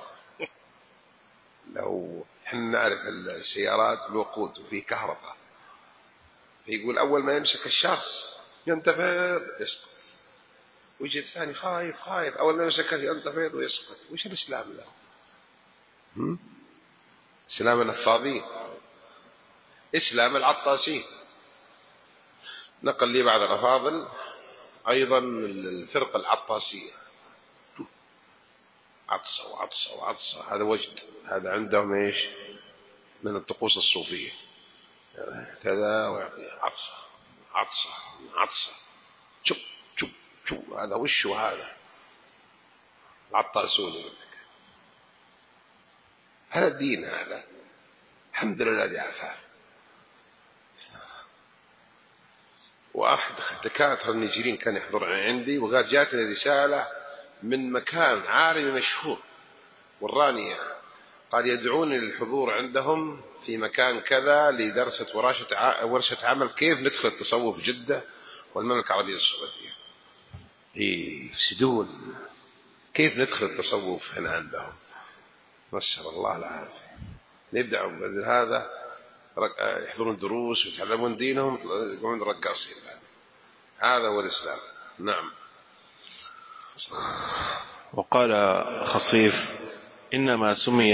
لو احنا نعرف السيارات الوقود وفيه كهرباء، فيقول أول ما يمسك الشخص ينتفض يسقط، ويجي الثاني خايف أول ما يمسك ينتفض ويسقط. وش الإسلام له؟ إسلام النفاضين، إسلام العطاسين. نقل لي بعض الأفاضل أيضا الفرقة العطاسية، عطسة، هذا وجد، هذا عندهم إيش من الطقوس الصوفية كذا، ويعطي عطسة شوف هذا وش هذا العطاسون. هذا الدين، هذا الحمد لله الذي عافاه. وأحد الدكاترة النيجيريين كان يحضر عندي وقال جاتني رسالة من مكان عالمي مشهور وراني، قال يدعوني للحضور عندهم في مكان كذا لدرسة ورشة عمل كيف ندخل التصوف جدة والمملكة العربية السعودية. يفسدون كيف ندخل التصوف هنا عندهم. نسأل الله العافية. يبدأوا بدل هذا يحضرون دروس ويتعلمون دينهم يقولون رقاصين. هذا هو الإسلام. نعم. وقال خصيف إنما سمي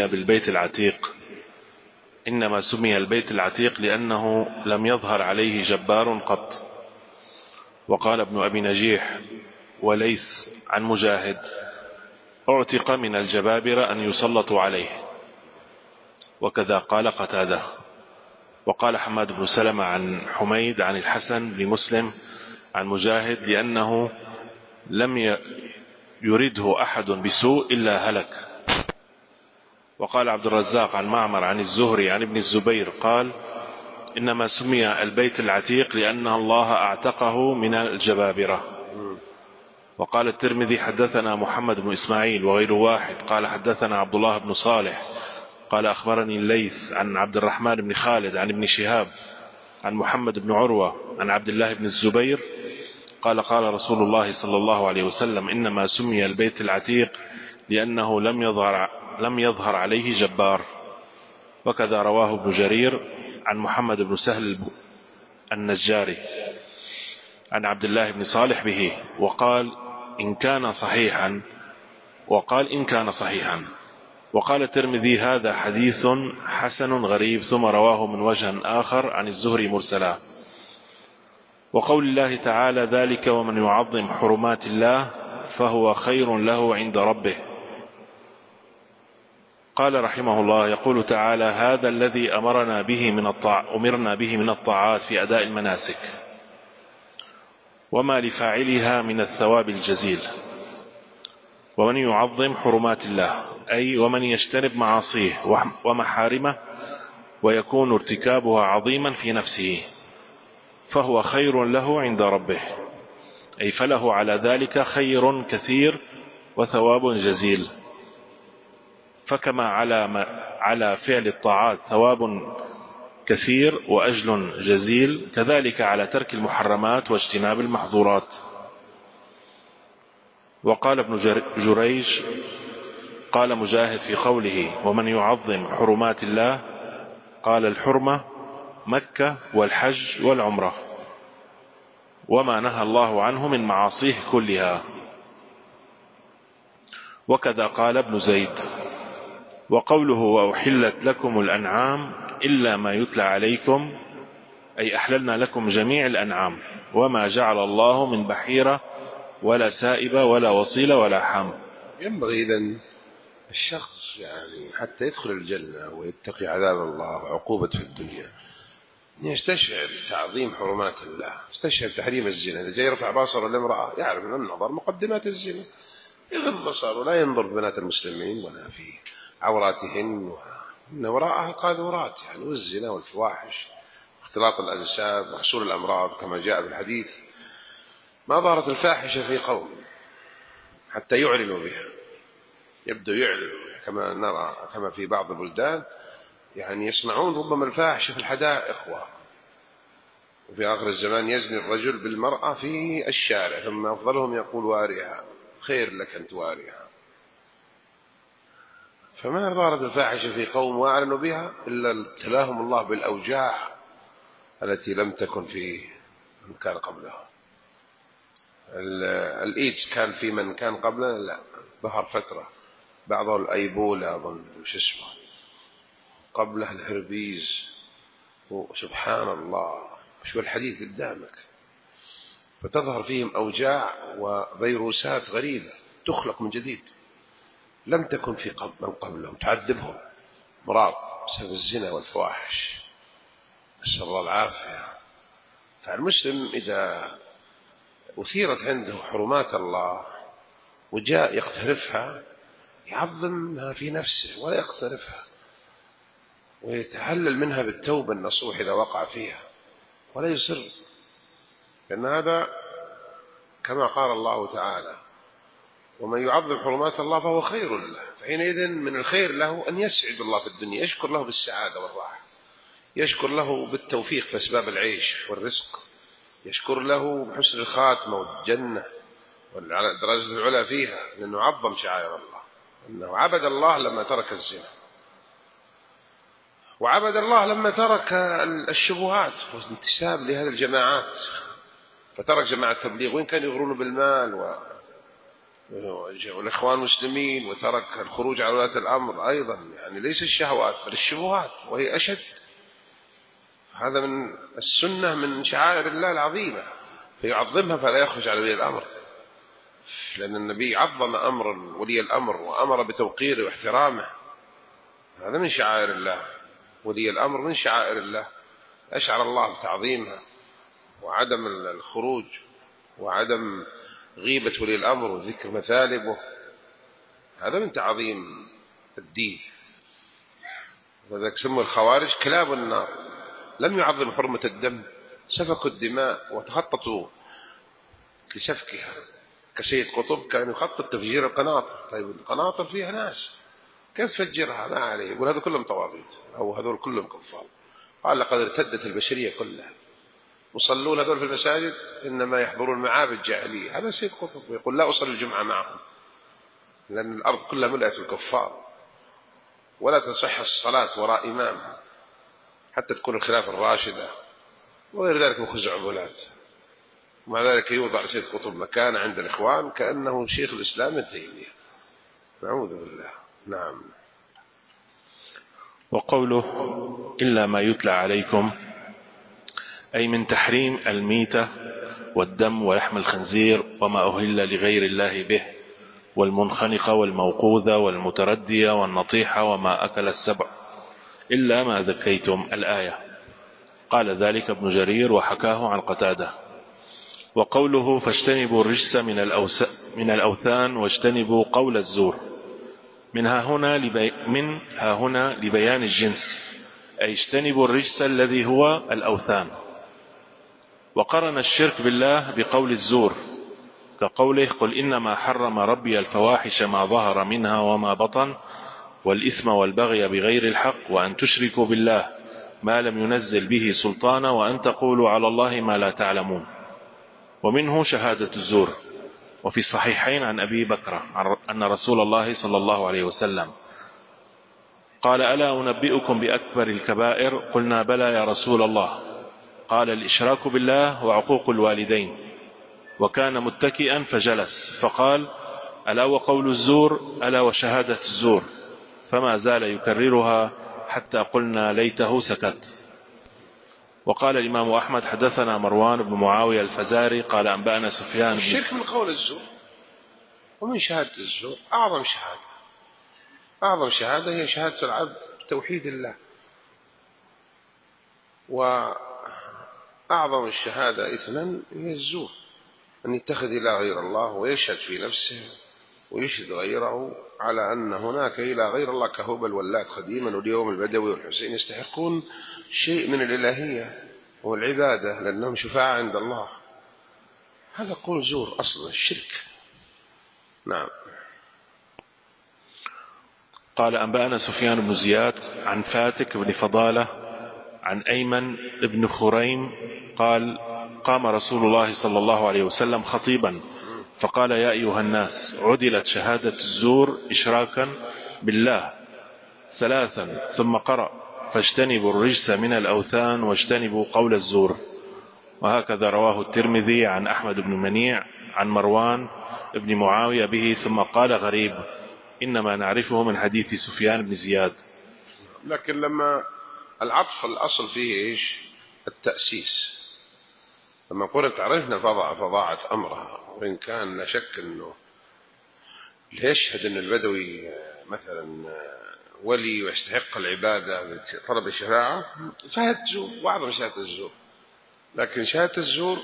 البيت العتيق لأنه لم يظهر عليه جبار قط. وقال ابن أبي نجيح وليث عن مجاهد اعتق من الجبابرة أن يسلطوا عليه، وكذا قال قتادة. وقال حماد بن سلمة عن حميد عن الحسن لمسلم عن مجاهد لأنه لم يرده أحد بسوء إلا هلك. وقال عبد الرزاق عن معمر عن الزهري عن ابن الزبير قال إنما سمي البيت العتيق لأن الله اعتقه من الجبابرة. وقال الترمذي حدثنا محمد بن إسماعيل وغير واحد قال حدثنا عبد الله بن صالح قال أخبرني الليث عن عبد الرحمن بن خالد عن ابن شهاب عن محمد بن عروة عن عبد الله بن الزبير قال قال رسول الله صلى الله عليه وسلم إنما سمي البيت العتيق لأنه لم يظهر عليه جبار. وكذا رواه ابن جرير عن محمد بن سهل النجاري عن عبد الله بن صالح به وقال إن كان صحيحا. وقال الترمذي هذا حديث حسن غريب، ثم رواه من وجه آخر عن الزهري مرسلا. وقول الله تعالى ذلك ومن يعظم حرمات الله فهو خير له عند ربه. قال رحمه الله: يقول تعالى: هذا الذي أمرنا به من الطاعات في أداء المناسك، وما لفاعلها من الثواب الجزيل. ومن يعظم حرمات الله، أي ومن يجتنب معاصيه ومحارمه ويكون ارتكابها عظيما في نفسه، فهو خير له عند ربه، أي فله على ذلك خير كثير وثواب جزيل. فكما على فعل الطاعات ثواب كثير وأجل جزيل، كذلك على ترك المحرمات واجتناب المحظورات. وقال ابن جريج: قال مجاهد في قوله: ومن يعظم حرمات الله، قال: الحرمة مكة والحج والعمرة، وما نهى الله عنه من معاصيه كلها. وكذا قال ابن زيد. وقوله: وأحلت لكم الأنعام إلا ما يتلى عليكم، أي أحللنا لكم جميع الأنعام، وما جعل الله من بحيرة ولا سائبة ولا وصيلة ولا حام. ينبغي إذن الشخص يعني حتى يدخل الجنة ويتقي عذاب الله وعقوبة في الدنيا يستشعر تعظيم حرمات الله، يستشعر تحريم الزنا. إذا جاي يرفع بصره لامرأة يعرف أن النظر مقدمات الزنا، يغض بصره، لا ينظر بنات المسلمين ولا في عوراتهن، إن وراءها قاذورات يعني، والزنا والفواحش اختلاط الأجساد وحصول الأمراض كما جاء في الحديث: ما ظهرت الفاحشة في قوم حتى يعلنوا بها. يبدأ يعلن كما نرى، كما في بعض البلدان يعني يصنعون ربما الفاحشة في الحدائق، وفي آخر الزمان يزني الرجل بالمرأة في الشارع، ثم أفضلهم يقول: وارها، خير لك أن توارها. فما ظهرت الفاحشة في قوم وأعلنوا بها إلا ابتلاهم الله بالأوجاع التي لم تكن في من كان قبلهم. الإيدز كان في من كان قبلنا، لا، ظهر فترة، بعضه الأيبولا أظن وش اسمه، قبله الهربيز، وسبحان الله شو الحديث قدامك. فتظهر فيهم أوجاع وفيروسات غريبة تخلق من جديد لم تكن في من قبلهم، تعذبهم مرض بسبب الزنا والفواحش، نسأل الله العافية. فالمسلم إذا أثيرت عنده حرمات الله وجاء يقترفها يعظمها في نفسه ولا يقترفها، ويتحلل منها بالتوبة النصوح إذا وقع فيها، ولا يصر، لأن هذا كما قال الله تعالى: ومن يعظم حرمات الله فهو خير له. فحينئذ من الخير له أن يسعد الله في الدنيا، يشكر له بالسعادة والراحة، يشكر له بالتوفيق في أسباب العيش والرزق، يشكر له بحسن الخاتمة والجنة والدرجة العلى فيها، لأنه عظم شعائر الله، أنه عبد الله لما ترك الزنا، وعبد الله لما ترك الشبهات والانتساب لهذه الجماعات، فترك جماعة التبليغ وين كانوا يغرون بالمال والإخوان المسلمين، وترك الخروج على ولاة الأمر أيضا، يعني ليس الشهوات بل الشبهات وهي أشد. هذا من السنة من شعائر الله العظيمة، فيعظمها فلا يخرج على ولي الأمر، لأن النبي عظم أمر ولي الأمر وأمر بتوقيره واحترامه، هذا من شعائر الله. ولي الأمر من شعائر الله، أشعر الله بتعظيمها وعدم الخروج وعدم غيبة ولي الأمر وذكر مثالبه، هذا من تعظيم الدين. وذلك سموا الخوارج كلاب النار، لم يعظم حرمة الدم، سفكوا الدماء وتخططوا لسفكها. كسيد قطب كان يخطط تفجير القناطر، طيب القناطر فيها ناس كيف تفجرها؟ ما عليه، يقول هذول كلهم طواغيت أو هذول كلهم كفار. قال لقد ارتدت البشرية كلها، مصلون هذول في المساجد إنما يحضرون معابد جاهلية. هذا سيد قطب ويقول لا أصلي الجمعة معهم لأن الأرض كلها ملأت بالكفار، ولا تصح الصلاة وراء إمام حتى تكون الخلافة الراشدة، وغير ذلك من خزعبلات. ومع ذلك يوضع سيد قطب مكان عند الإخوان كأنه شيخ الإسلام ابن تيمية، نعوذ بالله. نعم. وقوله إلا ما يتلى عليكم، أي من تحريم الميتة والدم ولحم الخنزير وما أهل لغير الله به، والمنخنقة والموقوذة والمتردية والنطيحة وما أكل السبع إلا ما ذكيتم. الآية. قال ذلك ابن جرير وحكاه عن قتادة. وقوله فاجتنبوا الرجس من الأوثان واجتنبوا قول الزور، منها هنا لبيان الجنس، أي اجتنبوا الرجس الذي هو الأوثان. وقرن الشرك بالله بقول الزور، كقوله قل إنما حرم ربي الفواحش ما ظهر منها وما بطن والإثم والبغي بغير الحق وأن تشركوا بالله ما لم ينزل به سلطانا وأن تقولوا على الله ما لا تعلمون. ومنه شهادة الزور. وفي الصحيحين عن أبي بكر أن رسول الله صلى الله عليه وسلم قال ألا أنبئكم بأكبر الكبائر؟ قلنا بلى يا رسول الله. قال الإشراك بالله وعقوق الوالدين. وكان متكئا فجلس فقال ألا وقول الزور ألا وشهادة الزور، فما زال يكررها حتى قلنا ليته سكت. وقال الإمام أحمد حدثنا مروان بن معاوية الفزاري قال أنبأنا سفيان. الشرك من قول الزور ومن شهادة الزور أعظم شهادة. أعظم شهادة هي شهادة العبد بتوحيد الله، وأعظم الشهادة إثما هي الزور، أن يتخذ إله غير الله ويشهد في نفسه ويشهد غيره على أن هناك إله غير الله كهبل واللات قديما واليوم البدوي والحسين يستحقون شيء من الإلهية والعبادة لأنهم شفاعة عند الله. هذا قول زور أصلا الشرك. نعم. قال أنبأنا سفيان بن زياد عن فاتك بن فضالة عن أيمن بن خريم قال قام رسول الله صلى الله عليه وسلم خطيبا فقال يا أيها الناس عدلت شهادة الزور إشراكا بالله ثلاثا ثم قرأ فاجتنبوا الرجس من الأوثان واجتنبوا قول الزور. وهكذا رواه الترمذي عن أحمد بن منيع عن مروان بن معاوية به، ثم قال غريب إنما نعرفه من حديث سفيان بن زياد. لكن لما العطف الأصل فيه إيش؟ التأسيس. لما قلت عرفنا فضاعت أمرها، وإن كان لا شك أنه يشهد أن البدوي مثلا ولي ويستحق العبادة طلب الشفاعة شهادة الزور وأعظم شهادة الزور. لكن شهادة الزور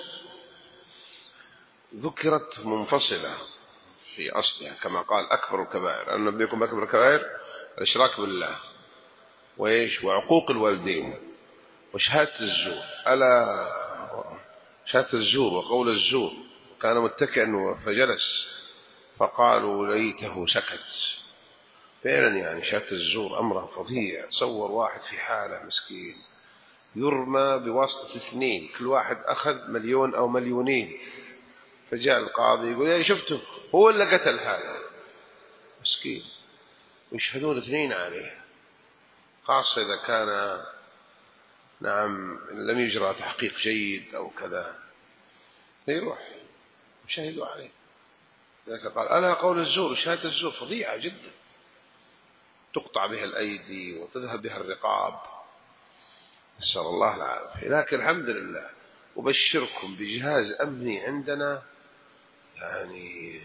ذكرت منفصلة في أصلها كما قال أكبر الكبائر. أن نبيكم أكبر الكبائر الإشراك بالله وإيش وعقوق الوالدين وشهادة الزور. ألا شهادة الزور وقول الزور. كان متكئا فجلس فقالوا ليته سكت. فعلا يعني شهادة الزور أمره فظيع. تصور واحد في حالة مسكين يرمى بواسطة اثنين كل واحد أخذ 1,000,000 أو 2,000,000، فجاء القاضي يقول يا شفته هو اللي قتل هذا مسكين، ويشهدون 2 عليه، خاصة إذا كان نعم لم يجرى تحقيق جيد أو كذا يروح يشهدوا عليه. لذلك قال ألا قول الزور شهادة الزور فظيعة جدا تقطع بها الأيدي وتذهب بها الرقاب، نسأل الله العافية. لكن الحمد لله أبشركم بجهاز أمني عندنا، يعني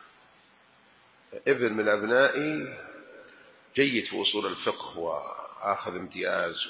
ابن من أبنائي جيد في أصول الفقه وآخذ امتياز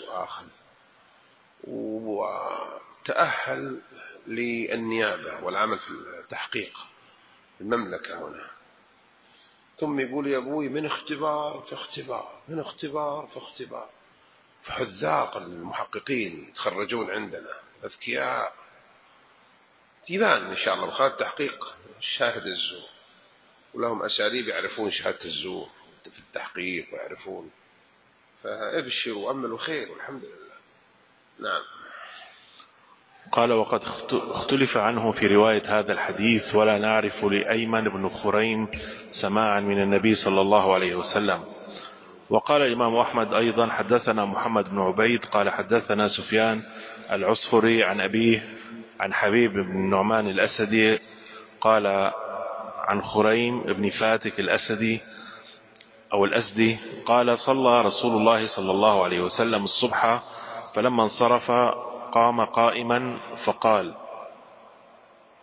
وتأهل للنيابة والعمل في التحقيق في المملكة هنا. ثم يقول يا أبوي من اختبار في اختبار من اختبار في اختبار، فحذاق المحققين يتخرجون عندنا أذكياء تيبان إن شاء الله بخاطر تحقيق شاهد الزور، ولهم أساليب يعرفون شهادة الزور في التحقيق ويعرفون. فابشروا وأملوا خير والحمد لله. نعم. قال وقد اختلف عنه في رواية هذا الحديث ولا نعرف لأيمن بن خريم سماعا من النبي صلى الله عليه وسلم. وقال الإمام أحمد أيضا حدثنا محمد بن عبيد قال حدثنا سفيان العصفري عن أبيه عن حبيب بن النعمان الأسدي قال عن خريم بن فاتك الأسدي أو الأسدي قال صلى رسول الله صلى الله عليه وسلم الصبح فلما انصرف قام قائما فقال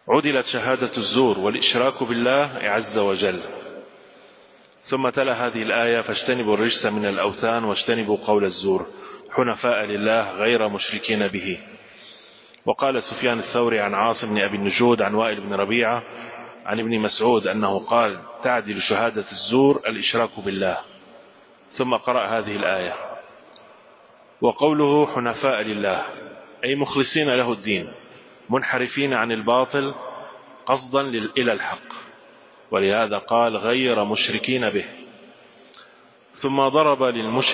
عدلت شهادة الزور والإشراك بالله عز وجل. ثم تلا هذه الآية: فاجتنبوا الرجس من الأوثان واجتنبوا قول الزور حنفاء لله غير مشركين به. وقال سفيان الثوري عن عاصم بن أبي النجود عن وائل بن ربيعة عن ابن مسعود أنه قال: تعدل شهادة الزور الإشراك بالله. ثم قرأ هذه الآية: وقوله حنفاء لله أي مخلصين له الدين منحرفين عن الباطل قصدا إلى الحق، ولهذا قال غير مشركين به. ثم ضرب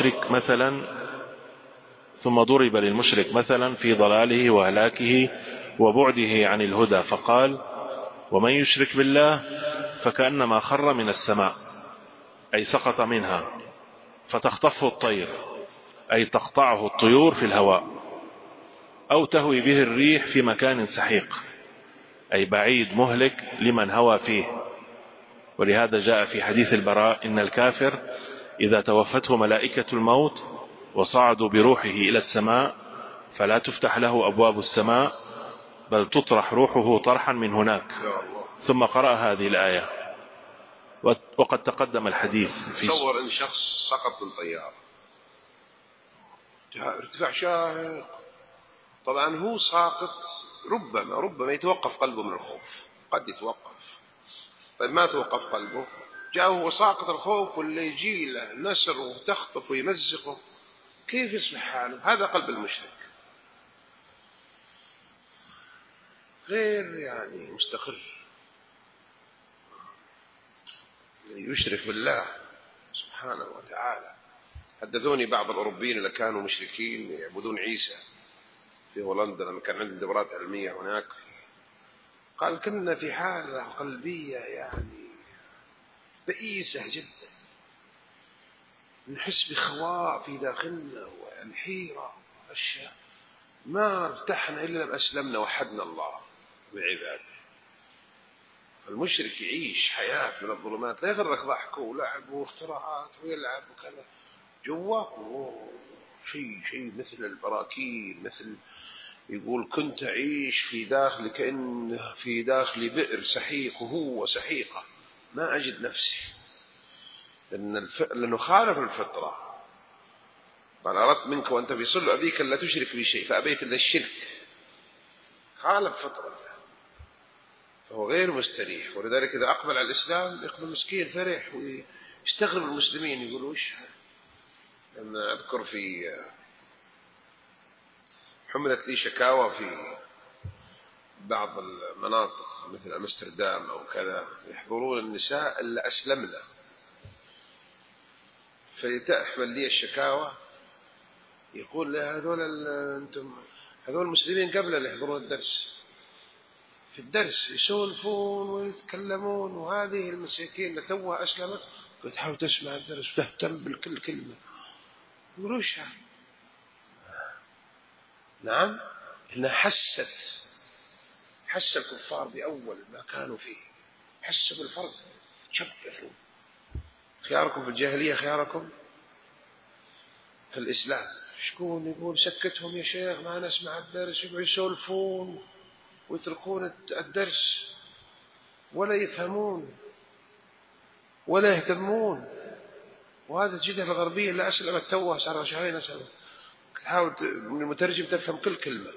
للمشرك مثلا في ضلاله وهلاكه وبعده عن الهدى، فقال: ومن يشرك بالله فكأنما خر من السماء أي سقط منها، فتخطفه الطير أي تقطعه الطيور في الهواء، أو تهوي به الريح في مكان سحيق أي بعيد مهلك لمن هوى فيه. ولهذا جاء في حديث البراء: إن الكافر إذا توفته ملائكة الموت وصعدوا بروحه إلى السماء فلا تفتح له أبواب السماء بل تطرح روحه طرحا من هناك. ثم قرأ هذه الآية. وقد تقدم الحديث في تصور أن شخص سقط من طيارة ارتفاع شاهق، طبعا هو ساقط، ربما يتوقف قلبه من الخوف، قد يتوقف. طيب ما توقف قلبه، جاء هو ساقط الخوف واللي يجي له نسر وتخطف ويمزقه، كيف يصبح حاله؟ هذا قلب المشرك، غير يعني مستقر. الذي يشرك بالله سبحانه وتعالى. حدثوني بعض الأوروبيين اللي كانوا مشركين يعبدون عيسى في هولندا لما كان عندي دورات علمية هناك، قال كنا في حالة قلبية يعني بئيسة جدا، نحس بخواء في داخلنا وحيرة أشياء، ما ارتحنا إلا لما أسلمنا وحدنا الله بعباده. المشرك يعيش حياة من الظلمات، لا يغرك ضحكه ولعب واختراعات ويلعب وكذا، جواه شيء مثل البراكين، مثل يقول كنت أعيش في داخل كأن في داخل بئر سحيق وهو سحيقة، ما أجد نفسي، لأنه خالف الفطرة. قال أردت منك وأنت في صلب أبيك لا تشرك بي شيء فأبيت إلا الشرك، خالف فطرته، فهو غير مستريح. ولذلك إذا أقبل على الإسلام يقبل مسكين فرح ويستغرب المسلمين يقولوا وش. لأن أذكر في حملت لي شكاوى في بعض المناطق مثل أمستردام أو كذا، يحضرون النساء اللي أسلمنا، فتحمل لي الشكاوى يقول لها هذول المسلمين قبل اللي يحضرون الدرس، في الدرس يسولفون ويتكلمون، وهذه المساكين اللي توها أسلمت بتحاول تسمع الدرس وتهتم بكل كلمة. يقولوش نعم، إنها حس الكفار بأول ما كانوا فيه، حس بالفرق، شبثوا. خياركم في الجاهلية خياركم في الإسلام. شكون يقول سكتهم يا شيخ ما نسمع الدرس، يسولفون ويتركون الدرس ولا يفهمون ولا يهتمون. وهذا الجدة الغربية اللي أسلمت توها صار شهرين أسلم، تحاول من المترجم تفهم كل كلمة،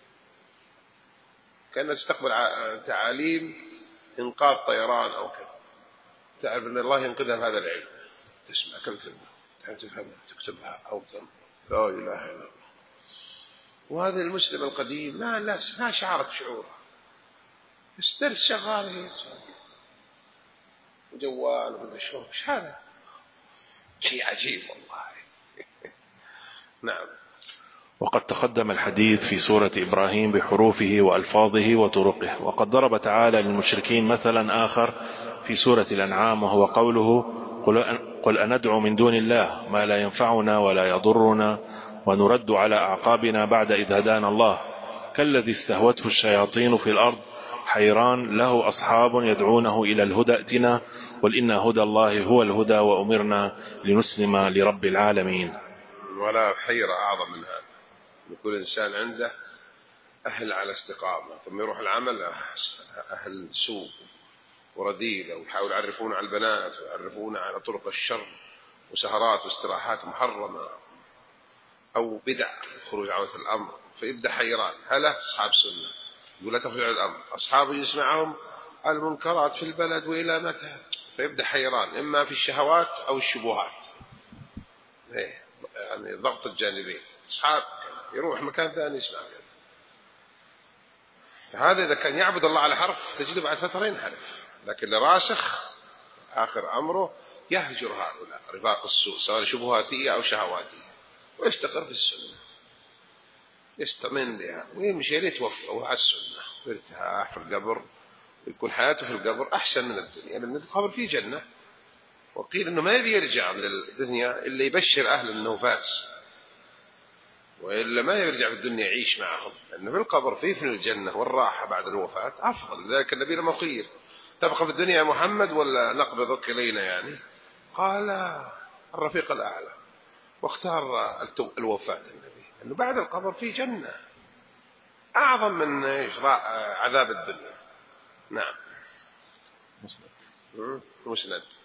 كأنها تستقبل تعاليم إنقاذ طيران أو كذا، تعرف أن الله ينقذها بهذا العلم، تسمع كل كلمة تحاول تفهمها تكتبها أو لا إله إلا الله. وهذا المسلم القديم ما شعرت شعوره، بس درس شغال هي وجوال ومدري شو، ايش هذا؟ شيء عجيب والله. نعم. وقد تقدم الحديث في سورة إبراهيم بحروفه وألفاظه وطرقه. وقد ضرب تعالى للمشركين مثلا آخر في سورة الأنعام، وهو قوله: قل أندعو من دون الله ما لا ينفعنا ولا يضرنا ونرد على أعقابنا بعد إذ هدانا الله كالذي استهوته الشياطين في الأرض حيران له أصحاب يدعونه إلى الهدى ائتنا قل إن هدى الله هو الهدى وأمرنا لنسلم لرب العالمين. ولا حيرة أعظم من هذا، كل إنسان عنده أهل على استقامة، ثم يروح العمل أهل سوء ورذيلة، ويحاول يعرفون على البنات ويعرفون على طرق الشر وسهرات واستراحات محرمة أو بدع خروج عن الأمر، فيبدأ حيران. هلا أصحاب سنة يقول لا تخرج عن الأمر، أصحابه يسمعهم المنكرات في البلد وإلى متى، فيبدأ حيران إما في الشهوات أو الشبهات، يعني ضغط الجانبين، أصحاب يروح مكان ثاني يسمع كذا. فهذا إذا كان يعبد الله على حرف تجده بعد فترة ينحرف، لكن لراسخ آخر أمره يهجر هؤلاء رفاق السوء سواء شبهاتية أو شهواتية، ويستقر في السنة، يستمن لها ويمشي ليتوفى وهو على السنة ويرتاح في القبر، ويكون حياته في القبر أحسن من الدنيا، لأن القبر فيه جنة. وقيل إنه ما يبي يرجع للدنيا إلا يبشر أهل النوفاس، وإلا ما يرجع في الدنيا يعيش معهم، لأنه في القبر فيه في الجنة والراحة بعد الوفاة أفضل. لذلك النبي لما خير تبقى في الدنيا يا محمد ولا نقبضك إلينا، يعني قال الرفيق الأعلى، واختار الوفاة النبي، لأنه بعد القبر فيه جنة أعظم من عذاب الدنيا. نعم. مسند.